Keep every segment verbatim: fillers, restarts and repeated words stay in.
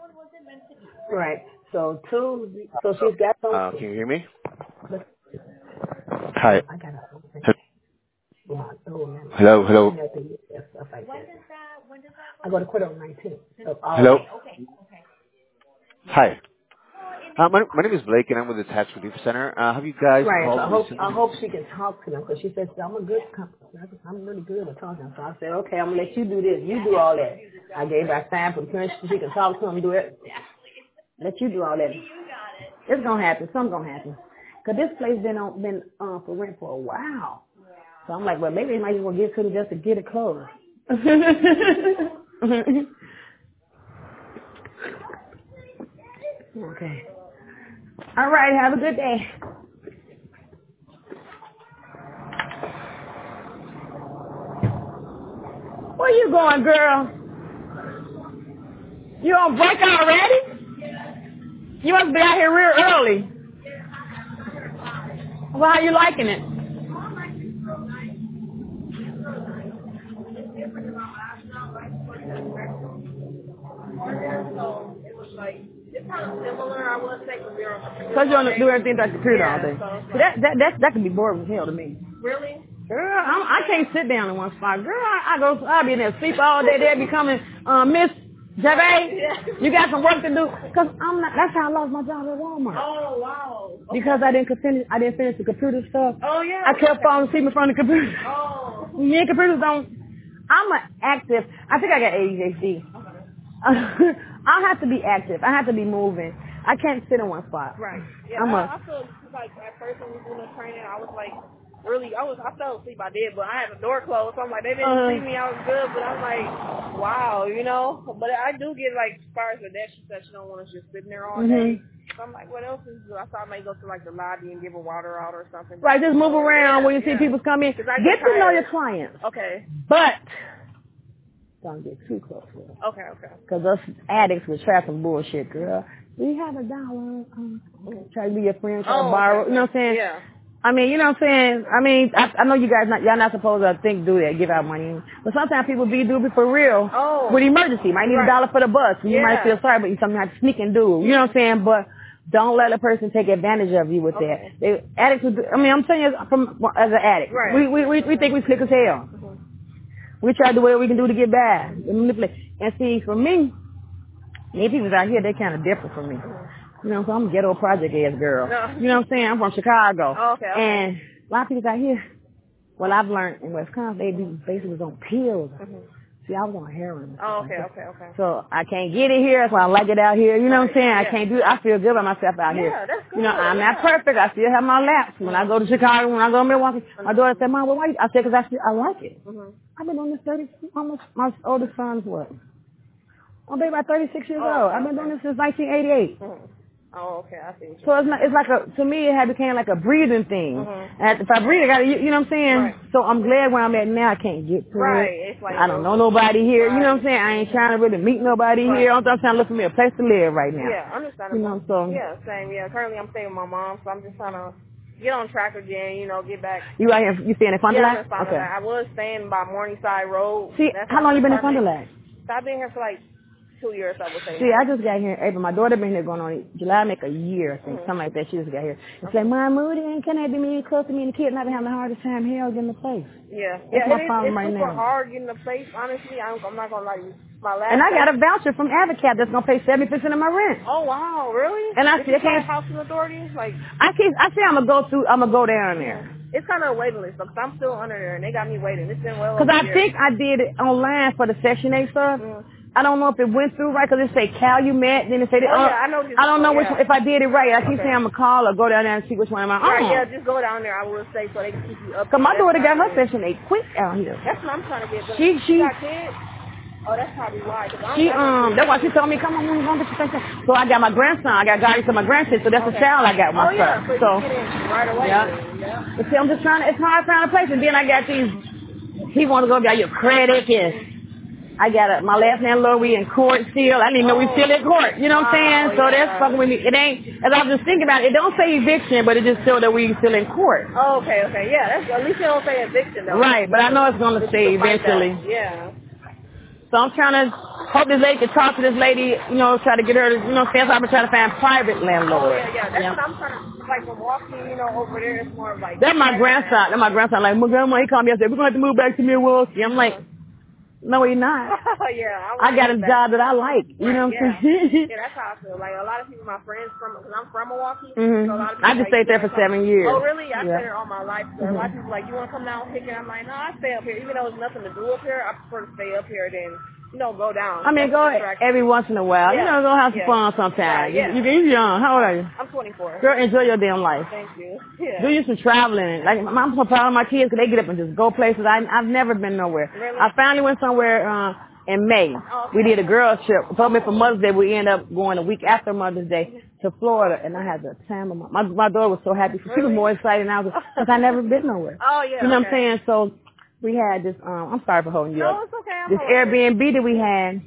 Right. So two. So she's got some. Uh, can you hear me? Hi. I got a. Hello, hello. I go to court on nineteenth. Hello. Hi. Uh, my, my name is Blake, and I'm with the Tax Relief Center. Uh, have you guys Right. So called I hope recently? I hope she can talk to them because she says I'm a good company. I'm really good at talking. So I said, okay, I'm gonna let you do this. You do all that. I gave her time for permission. She can talk to them, do it. Let you do all that. It's gonna happen. Something's gonna happen. Cause this place been on been uh, for rent for a while. So I'm like, well, maybe they might just want to get to them just to get it closed. Okay. All right. Have a good day. Where you going, girl? You on break already? You must be out here real early. Well, how you liking it? Because you don't do everything like the computer all day. So that, that, that, that can be boring as hell to me. Really? Girl, I'm, I can't sit down in one spot. Girl, I, I go, I'll be in there sleep all day. They'll be coming, uh, Miss Javay, you got some work to do. Cause I'm not, that's how I lost my job at Walmart. Oh, wow. Okay. Because I didn't finish, I didn't finish the computer stuff. Oh, yeah. I kept falling asleep in front of the computer. Oh. Me and computers don't, I'm an active, I think I got A D H D. Okay. I have to be active. I have to be moving. I can't sit in one spot. Right. Yeah, I'm I, a, I feel like at first when we were doing the training, I was like, really, I was, I fell asleep, I did, but I had the door closed, so I'm like, they didn't uh, see me, I was good, but I'm like, wow, you know, but I do get like, as far as the that she said she don't want us just sitting there all mm-hmm. day, so I'm like, what else is, I thought I might go to like the lobby and give her water out or something. Right, just move around yeah, when you see yeah. people come in. Get to know your clients. Okay. But don't get too close with them. Okay, okay. Because us addicts will try some bullshit, girl. Do you have a dollar? Um, try to be your friend, try oh, to borrow. okay, You know what I'm saying? Yeah. I mean, you know what I'm saying? I mean, I, I know you guys not, y'all not supposed to think, do that, give out money. But sometimes people be do it for real. Oh. With emergency. Might need right. a dollar for the bus. You yeah. might feel sorry, but you sometimes sneak and do. You know what I'm saying? But don't let a person take advantage of you with okay. that. They, addicts would do, I mean, I'm telling you from, as an addict. Right. We, we, we, we think we slick as hell. Mm-hmm. We try to do whatever we can do to get by. And manipulate. And see, for me, these people out here, they kind of different from me. You know, so I'm a ghetto project ass girl. No. You know what I'm saying? I'm from Chicago. Oh, okay, okay. And a lot of people out here, well, I've learned in Wisconsin, they do basically on pills. Mm-hmm. See, I was on heroin. Oh, okay, okay, okay. So I can't get it here, so I like it out here. You know what I'm saying? Yeah. I can't do it. I feel good about myself out yeah, here. Yeah, that's good. You know, I'm yeah. not perfect. I still have my laps. When I go to Chicago, when I go to Milwaukee, my daughter said, Mom, well, why? I said, because I, still, I like it. Mm-hmm. I've been doing this thirty, almost, my oldest son's what? I'm baby about thirty-six years oh, old. okay, I've been okay. doing this since nineteen eighty-eight. Mm-hmm. Oh, okay, I see. So it's not, it's like a, to me, it had became like a breathing thing. Mm-hmm. And if I breathe, I gotta, you, you know what I'm saying? Right. So I'm glad where I'm at now. I can't get to right. it. It's like I don't know nobody here. Right. You know what I'm saying? I ain't trying to really meet nobody right. here. I'm just trying to look for me a place to live right now. Yeah, understandable. You know, so. Yeah, same. Yeah, currently I'm staying with my mom, so I'm just trying to get on track again, you know, get back. You out here, you staying in Fond du Lac? Yeah, I'm in okay. I was staying by Morningside Road. See, That's how long you been in Fond du Lac? So I've been here for like two years, I would say. See, I just got here in April. My daughter been here going on July, make a year, I think, mm-hmm. something like that. She just got here. It's okay. like, Mom, Moody, and can I be me close to me and the kid? And I've been having the hardest time hell getting the place. Yeah, That's yeah, my it is, problem it's right super now. hard getting the place. Honestly, I'm, I'm not gonna lie you. My last and I place, got a voucher from Avocab that's gonna pay seventy percent of my rent. Oh wow, really? And I Did you can't. Housing Authority, like I keep. I say I'm gonna go through. I'm gonna go down there. It's kind of a waiting list because I'm still under there and they got me waiting. It's been well. Because I years. think I did it online for the Section eight stuff. Mm. I don't know if it went through right because it say Calumet, then it say. Oh, uh, yeah, I know. I don't know yeah. which one, if I did it right. I keep okay. saying I'm gonna call or go down there and see which one am I on. Right, yeah, just go down there. I will say so they can keep you up. Because my daughter got her Section eight quick out here. That's what I'm trying to get. But she she. got kids? Oh, that's probably why. She um, that's why she told me, come on, we're gonna get your Section. So I got my grandson. I got guidance to my grandson. So that's okay. a child I got with my oh, yeah, son. so, you get in right away. Yeah. yeah. But see, I'm just trying to. It's hard to find a place, and then I got these. He want to go get your credit and. I got a, my last name, Lord, we in court still. I didn't even know we still in court. You know what I'm saying? Oh, so yeah. that's fucking with me. It ain't, as I was just thinking about it, it don't say eviction, but it just show that we still in court. Oh, okay, okay. Yeah, that's, at least it don't say eviction, though. Right, but I know it's going to say eventually. Yeah. So I'm trying to hope this lady can talk to this lady, you know, try to get her to, you know, stand up and try to find private landlord. Oh, yeah, yeah. That's yeah. what I'm trying to, like, from walking, you know, over there, it's more of like... That's my grandson. That's my grandson. Like, my grandma, he called me and said, we're going to have to move back to Milwaukee. I'm like, no, you're not. yeah. I, I got a back. job that I like. You right, know what yeah. I'm saying? Yeah, that's how I feel. Like, a lot of people, my friends from, because I'm from Milwaukee. Mm-hmm. So a lot of people, I just like, stayed there for come, seven years. Oh, really? I yeah. stayed there all my life. So mm-hmm. a lot of people like, you want to come down and pick it? I'm like, no, I stay up here. Even though there's nothing to do up here, I prefer to stay up here than... You know, go down. I mean, go every once in a while. Yeah. You know, go have some yeah. fun sometime. Right, yeah. You, you, you're young. How old are you? I'm twenty-four. Girl, enjoy your damn life. Thank you. Yeah. Do you some traveling. Like, I'm so proud of my kids because they get up and just go places. I, I've never been nowhere. Really? I finally went somewhere uh, in May. Oh, okay. We did a girl trip. Told me for Mother's Day, we ended up going a week after Mother's Day to Florida, and I had the time of my, my, my daughter was so happy. She really? was more excited than I was because I never been nowhere. Oh, yeah. You know okay. what I'm saying? So we had this, um, I'm sorry for holding you no, up. No, it's okay. I'm this holding Airbnb that we had.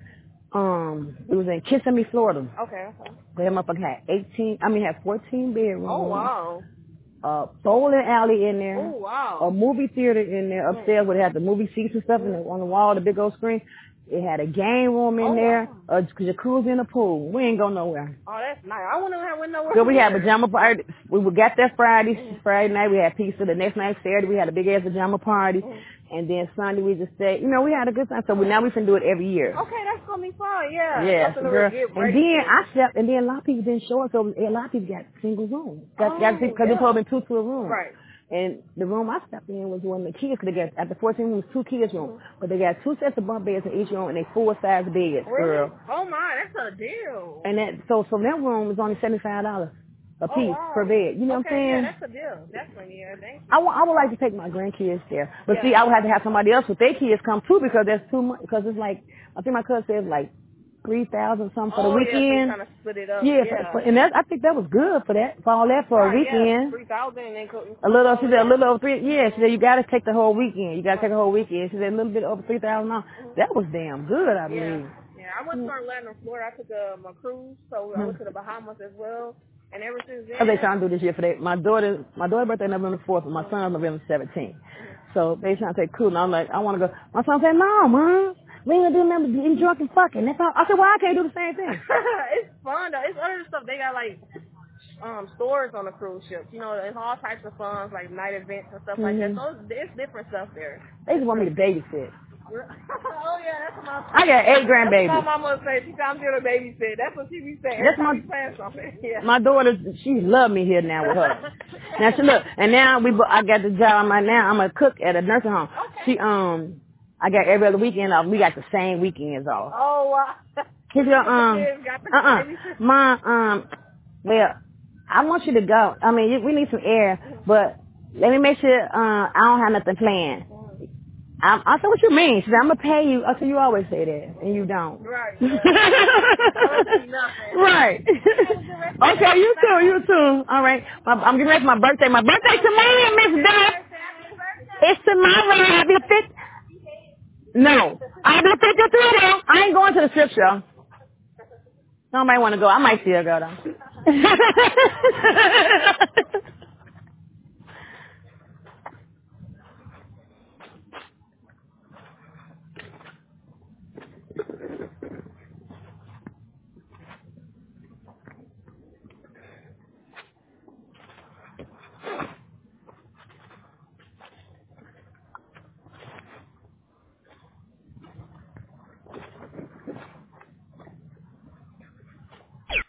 Um, it was in Kissimmee, Florida. Okay, okay. That motherfucker had eighteen, I mean, had fourteen bedrooms. Oh, wow. A bowling alley in there. Oh, wow. A movie theater in there upstairs where they had the movie seats and stuff and on the wall, the big old screen. It had a game room in oh, there, wow. a jacuzzi in the pool. We ain't go nowhere. Oh, that's nice. I wouldn't have went nowhere. So we had pajama party. We got there Friday. Mm-hmm. Friday night we had pizza. The next night, Saturday, we had a big ass pajama party. Mm-hmm. And then Sunday we just stayed. You know, we had a good time. So we, now we can do it every year. Okay, that's gonna be fun. Yeah. Yeah, so girl. And then I slept, and then a lot of people didn't show up. So a lot of people got single rooms. Got, oh, got because yeah. they told me two to a room. Right. And the room I slept in was one of the kids. Cause they got after fourteen rooms, two kids' rooms. Mm-hmm. But they got two sets of bunk beds in each room, and they full size beds, really? girl. Oh my, that's a deal. And that so so that room is only seventy five dollars a piece oh, wow. per bed. You know okay, what I'm saying? Yeah, that's a deal. Definitely, yeah. Thank you. I, w- I would like to take my grandkids there, but yeah. see, I would have to have somebody else with their kids come too because that's too much. Because it's like I think my cousin said like three thousand something for oh, the weekend. Yeah, so kind of split it up. Yeah, yeah. For, for, and that I think that was good for that for all that for right, a weekend. Yeah, three thousand and then co- a little. She said a little over three. Yeah, she said you got to take the whole weekend. You got to take the whole weekend. She said a little bit over three thousand dollars. That was damn good, I believe. Yeah, yeah. I went to Orlando, Florida. I took um, a cruise, so I went to the Bahamas as well. And ever since then, oh, they trying to do this year for they, my daughter. My daughter's birthday November fourth, and my son's November seventeenth. So they trying to take cool. And I'm like, I want to go. My son said, "No, mom, we ain't gonna do nothing but getting drunk and fucking." That's all. I said, "Well, I can't do the same thing." It's fun though. It's other stuff. They got like um stores on the cruise ships. You know, there's all types of fun, like night events and stuff mm-hmm. like that. So it's, it's different stuff there. They just want me to babysit. Oh yeah, that's what my I got eight grandbabies. That's what my mama say. She said I'm here to babysit. That's what she be saying. That's my saying something. Yeah. My daughter, she love me here now with her. Now she look, and now we, I got the job I'm at now. I'm a cook at a nursing home. Okay. She um, I got every other weekend off. We got the same weekends off. Oh wow. Cause your um, uh uh, my um, well, I want you to go. I mean, we need some air, but let me make sure uh, I don't have nothing planned. I, I said, what you mean? She said, I'm going to pay you. I said, you always say that, and you don't. Right. Yeah. Right. Okay, you too, you too. All right. My, I'm getting ready for my birthday. My birthday tomorrow, Miss Dot. It's tomorrow. I'll be fifty. No. I'll be fifty-three, though. I ain't going to the strip show. Nobody want to go. I might still go, though.